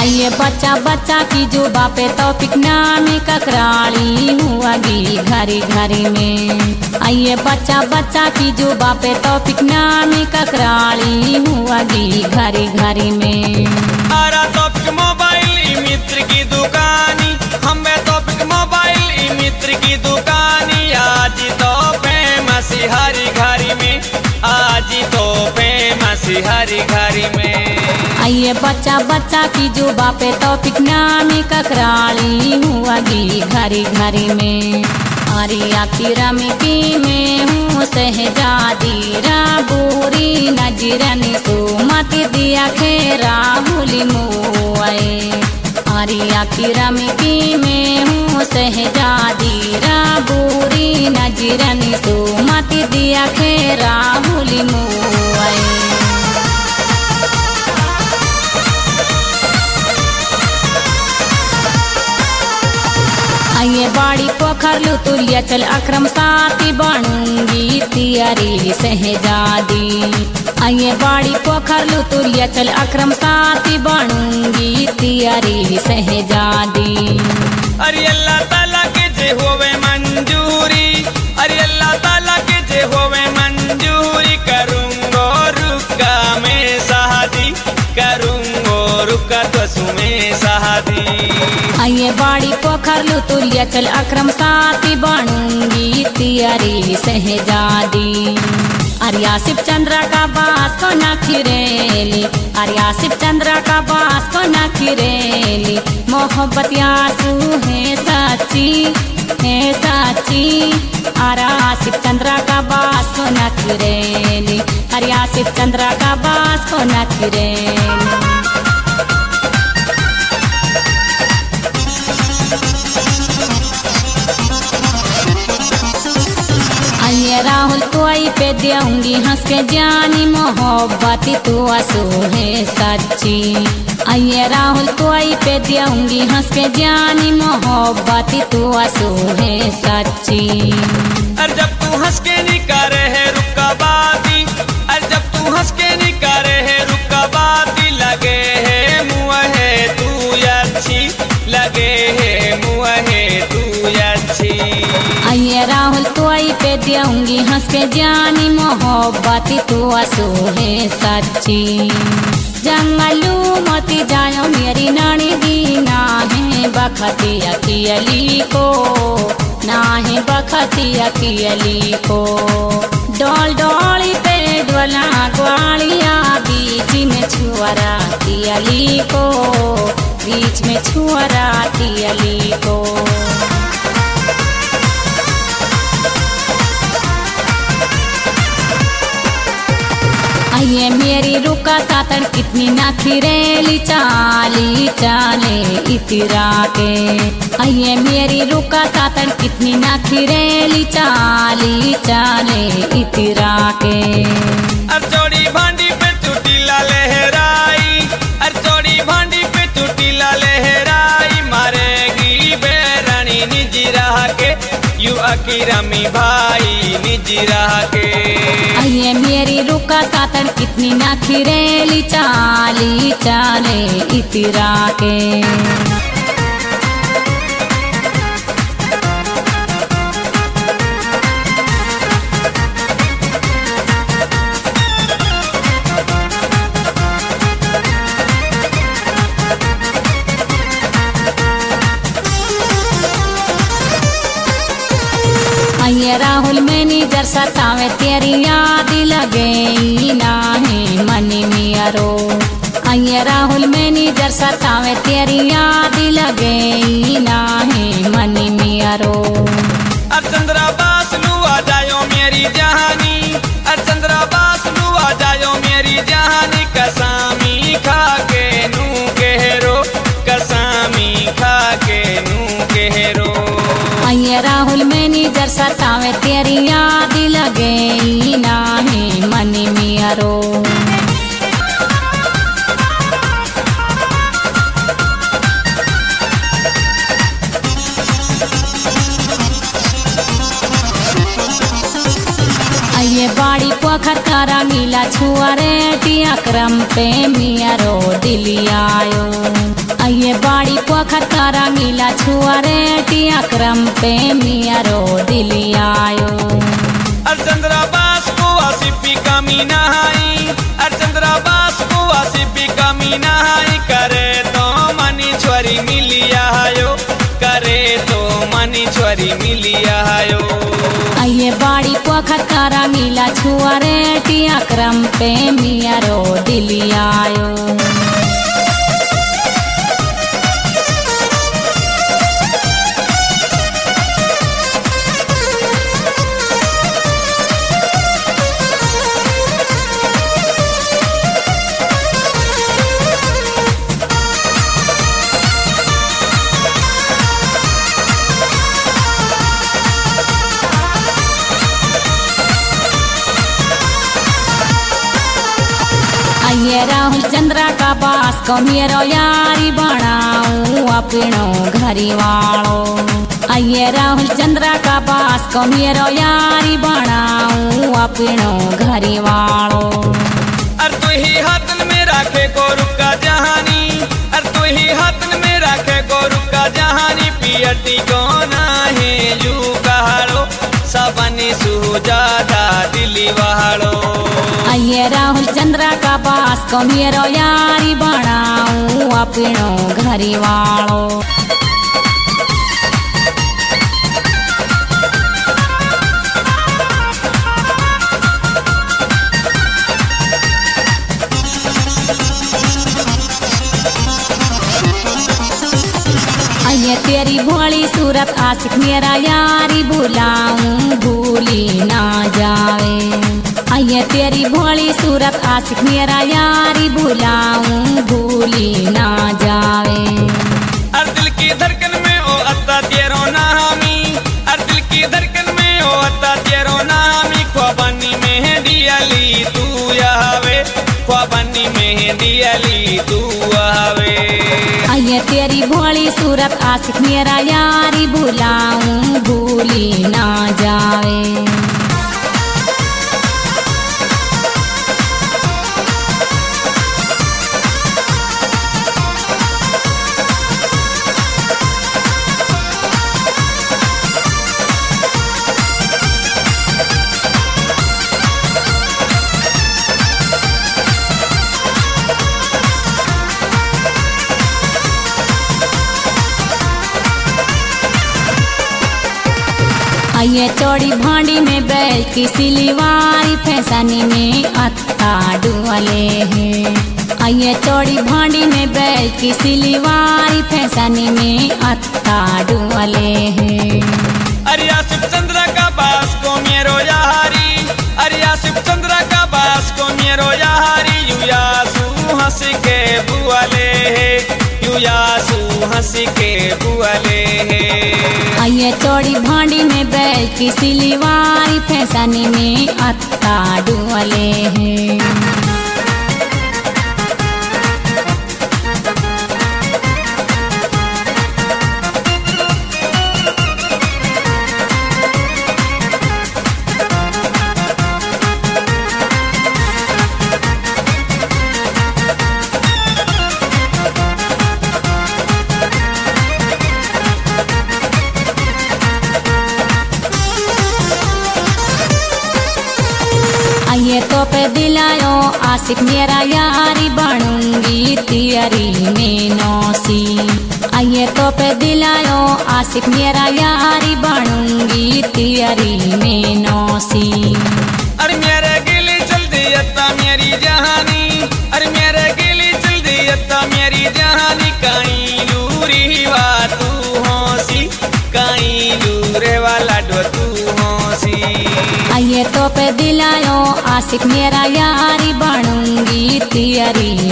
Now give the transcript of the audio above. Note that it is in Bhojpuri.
आइए बच्चा बच्चा की जो बापे तौफीक नामी ककराली हुआगी घरी घरी में। आइए बच्चा बच्चा की जो बापे तौफीक नामी ककराली हुआगी घरी घरी में। आरा तौफीक मोबाइल मित्र की दुकानी, हमें तौफीक मोबाइल मित्र की दुकानी। आज तो फेमस हरी घरी में, आज तो फेमस हरी घरी में। आइए बच्चा बच्चा की जो बापे तौफीक नामी ककराली हुआगी घरी घरी में। आरिया की रमकी में हूँ सहजादी राबूरी नजरनी सुमति दिया खेरा भूली मुआए। आरिया की रमकी में हूँ सहजादी राबूरी नजरनी सुमति दिया खेरा भूली मुआए। आइए बाड़ी पोखर लू तुलिया चल अक्रम साथी बनूंगी तियारी सहजादी। आइए बाड़ी पोखर लू तुलिया चल अक्रम साथी बनूंगी तियारी सहजादी। अरे अल्लाह ताला के जे होवे मंजूरी, अरे अल्लाह ताला के जे होवे मंजूरी। करूंगो रुका में शादी, करूंगो रुका तो में शादी। आइए बाड़ी पोखर लू तुलिया चल अक्रम साथी बनूंगी तियारी सहजादी। आर्या शिव चंद्रा का बास को न खिरेली, आर्या शिव चंद्रा का बास को न खिरेली। मोहब्बत आंसू है सच्ची, है सच्ची। आर्या शिव चंद्रा का बास को न खिरेली, आर्या शिव चंद्रा का बास को न खिरेली। आइए राहुल कोई पे देऊंगी हंस के जानी मोहब्बत तू आंसू है सच्ची। आइए राहुल कोई पे देऊंगी हंस के जानी मोहब्बत तू आंसू है सच्ची। अरे जब तू हंस के निकारे है रुका बाती, अरे जब तू हंस के निकारे है रुका बाती। लगे है मुँह है तू अच्छी, लगे है मुँह है तू अच्छी। आइए राहुल कोई पे देऊंगी हंस के जानी मोहब्बत तू आंसू है सच्ची। जंगलू मती जायो मेरी नानी दी, ना है बखती अकियली को, ना है बखती अकियली को। डोल डोली पे डोला ग्वालिया बीच में छुअरा तियली को, बीच में छुअरा तियली को। आइए मेरी रुका सातन कितनी नखरेली चाली चाले इतरा के। आइए मेरी रुका सातन कितनी नखरेली चाली चाले इतरा के। अरचोड़ी भांडी पे चुटीला लहराई, अरचोड़ी भांडी पे चुटीला लहराई। मारेगी बेरानी निजी रहा के, यू अकीरमी भाई निजी रहा के। आइए मेरी रुका सातन कितनी नखरेली चाली चाले इतरा के। आइए राहुल मैनेजर सतावे तेरी याद लगे ना है मनी मियारो। आइए राहुल मैनेजर सतावे तेरी याद लगे ना है मनी मियारो। चंद्रा बासलू आ जायो मेरी जहानी, चंद्रा बासलू आ जायो मेरी जहानी। कसामी खा के नू कहरो, कसामी खा के नू कहरो। आइए राहुल मैनेजर सतावे तेरी याद लगे ना है मनी मियारो। आइए बाड़ी पोखर तारा मिला मिला छुआरे टिया क्रम पे मियारो दिलियायो आइए बाड़ी पोखर तारा मिला छुआरे टिया क्रम पे मियारो दिलियायो अर्चंद्रा बास को आसिफी कमी नहाई अर्चंद्रा बास को आसिफी कमी नहाई करे तो मनी छोरी मिलिया आयो करे तो मनी छोरी मिलिया आयो आइए बाड़ी पोखर तारा मिला छुआरे टिया क्रम पे मियारो दिलियायो आइए राहुल चंद्रा का बास को मेरो यारी बनाऊं अपनो घरी वालो आइए राहुल चंद्रा का बास को मेरो यारी बनाऊं अपनो घरी वालो अर तू ही हाथन में रखे को रुका जहानी अर तू ही हाथन में रखे को रुका जहानी पियटी को ना है यू कहाड़ो सबनी सुजादा दिली वहाड़ो आइए राहुल चंद्रा का बास को मेरो यारी बनाऊं अपनो घरी वालो आइए तेरी भोली सूरत आशिक मेरा यारी भुलाऊं भूली ना जावे आइए तेरी भोली सूरत आशिक मेरा यारी भुलाऊं भूली ना जावे अर दिल की धड़कन में ओ अत्ता तेरो नामी अर दिल की धड़कन में ओ अत्ता तेरो नामी ख्वाबानी मेहंदी अली तू आवे ख्वाबानी मेहंदी अली तू आवे आइए तेरी भोली सूरत आशिक मेरा यारी भुलाऊं भूली ना जावे आइए चौड़ी भांडी में बैल की सिलीवारी फैसनी में अत्ता डुअले हैं आइए चौड़ी भांडी में बैल की सिलीवारी फैसनी में अत्ता डुअले हैं अरे आसिफ चंद्रा का बास को मेरो यारी अरे आसिफ चंद्रा का बास को मेरो यारी यू यासू हंस के बुआले यू यासू हंस के बुआले आइए चौड़ी भांडी में बैल की सिलीवारी फैसनी में अत्ता डुअले हैं आइए तो पे दिलायो आशिक मेरा यारी बनूंगी तियरी में नौसी आइए तो पे दिलायो आशिक मेरा यारी बनूंगी तियरी में नौसी अरे मेरे गिली चल दी अत्ता मेरी जहानी अरे मेरे गिली चल दी अत्ता मेरी जहानी कहीं लूरी वा तू होसी कहीं लूरे वाला डो तू होसी आइए तो पे दिलायो आशिक मेरा यारी बनूंगी तियरी